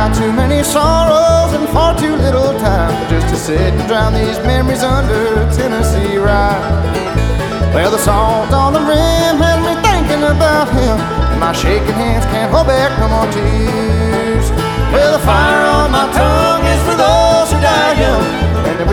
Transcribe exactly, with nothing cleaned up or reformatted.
got too many sorrows and far too little time just to sit and drown these memories under Tennessee rye. Well, the salt on the rim has me thinking about him, and my shaking hands can't hold back no more tears. Well, the fire